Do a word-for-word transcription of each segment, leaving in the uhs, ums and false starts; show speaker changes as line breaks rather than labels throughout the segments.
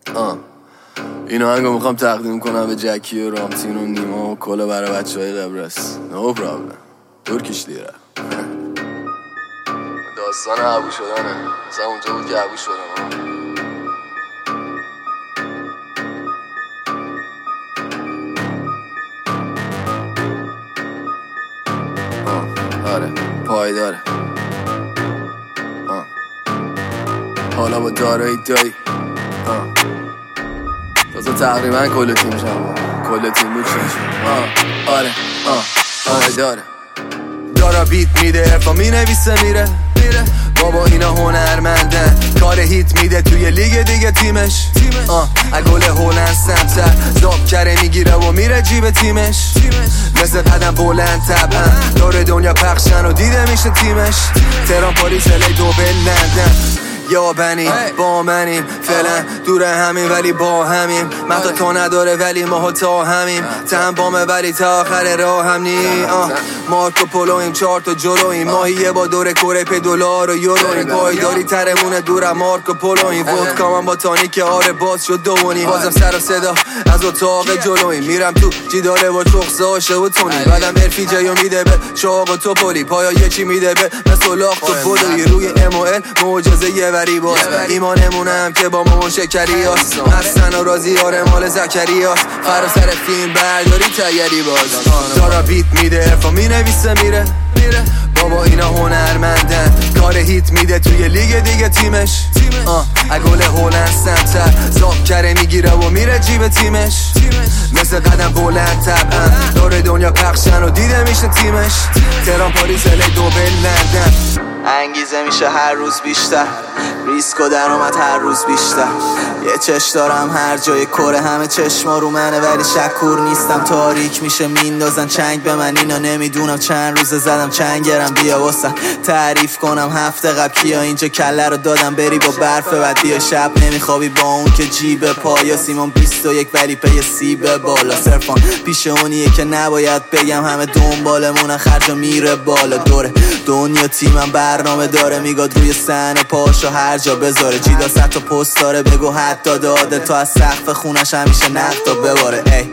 آه این آهنگو میخوام تقدیم کنم به جکی و رامتین و نیما و کلا برای بچه های قبرس. نو پرابلم ترکیش لیره. داستان عبو شدنه، مثلا اونجا بود که عبو شدم. آه آره پایداره. آه حالا با دارایی دایی بازا تقریبا کل تیم شم کل تیم بود شد. آه آره آه آه داره دارا بیت میده ارفا می نویسه میره میره بابا اینا هنرمندن کار هیت میده توی لیگ دیگه تیمش آه اگل هولند سمتر زاب کره میگیره و میره جیب تیمش مثل قدم بلند طبعا دور دنیا پخشن و دیده میشه تیمش تهران پاریس الی دوبل لندن یا بنی با منیم فعلا دور همین ولی با همیم مختا تو نداره ولی ما تا همیم تهم بامه ولی تا آخر راه هم نی مارکو پولویم چهار تا جلویم ماهیه با دور کوره پی دلار و یورویم پایداری ترمونه دورم مارکو پولویم ودکا من با تانیک آره باز شد دوونی بازم سر و صدا از اتاق جلویم میرم تو جیداره و چخصه هاشه و تونی بعدم ارفی جیو میده به چاق و تو پولی پایا یه چی میده به مثل لاخت و پولوی روی ام او ال معجزه یه وری باز ایمانمونم که با مامان شکری هاست هستن و رازی آره مال زکری هاست فرا سر فیلم برداری تیری باز دارا بیت میده ارفا می نویسه میره میره بابا اینا هنرمندن کار هیت میده توی لیگ دیگه تیمش آه اگل هولند سمتر زاب کره میگیره و میره جیب تیمش مثل قدم بلند طبعا دور دنیا پخشن و دیده میشه تیمش تهران پاریس الی دوبل لندن انگیزه میشه هر روز بیشتر ریسک و درآمد هر روز بیشتر یه چش دارم هر جای کره همه چشما رو منه ولی شکور نیستم تاریک میشه میندازن چنگ به من اینا نمیدونم چند روزه زدم چنگرم بیا واسه تعریف کنم هفته قبل کیا اینجا کله رو دادم بری با برف بعد بیا شب نمیخوابی با اون که جیب پایا سیمون بیست و یک ولی پی سیب بالا صرفان پیش اونیه که نباید بگم همه دنبالمونن خرج و میره بالا دوره دنیا تیمم برنامه داره میگاد روی صحنه پاشو هر جا بذاره جیدا صد تا پست داره بگو حتی داده تا از سقف خونش همیشه نقطا بباره ای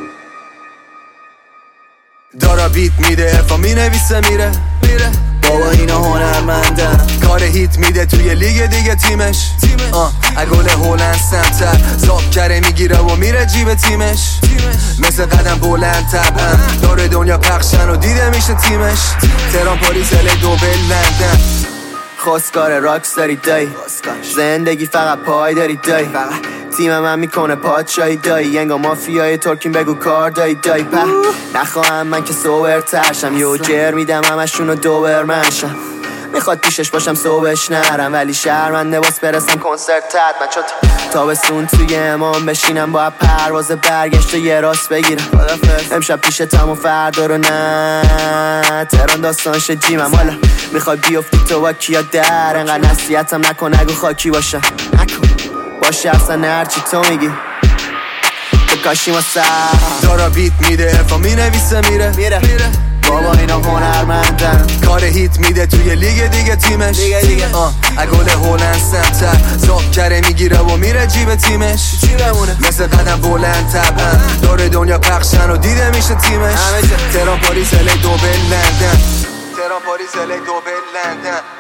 دارا بیت میده ارفا می نویسه میره میره بابا اینا هنرمندن کار هیت میده توی لیگ دیگه تیمش آه اگل هولند سمتر زاب کره میگیره و میره جیب تیمش مثل قدم بلند طبعا دور دنیا پخشن و دیده میشه تیمش تهران پاریس الی دوبل لندن خواستگار راکس داری دایی زندگی فقط پای داری دایی تیم من میکنه پادشاهی دایی ینگا مافیای ترکیم بگو کار دایی دایی په نخواهم من که سوبر ترشم یو جر میدم همشونو دوبر منشم میخواد پیشش باشم صبحش نرم ولی شرمنده باز برسم کنسرت تد من چون تابستون توی امام بشینم با پرواز برگشت یه راست بگیرم امشب پیشتم و فردا رو نه تهران داستانش جیمم حالا میخوای بیفتی تو با کیا در انقدر نصیحتم نکن نگو خاکی باشم نکن باشه اصلا هرچی تو میگی بکاشیم و سر دارا بیت میده ارفا می نویسه میره میره بابا اینا هنرمندن کار هیت میده توی لیگ دیگه تیمش دیگه دیگه آه اگل هولند سمتر زاب کره میگیره و میره جیب تیمش مثل قدم بلند طبعا دور دنیا پخشن و دیده میشه تیمش تهران پاریس الی دوبل لندن تهران پاریس الی دوبل لندن